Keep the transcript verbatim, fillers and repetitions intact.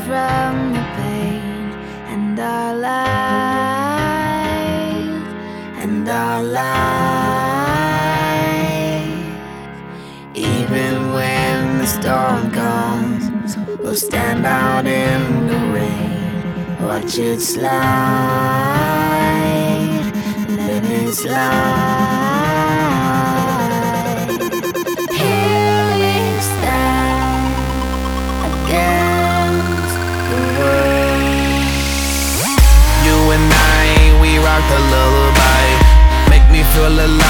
from the pain and our life, and our life. Even when the storm comes, we'll stand out in the rain, watch it slide, let it slide.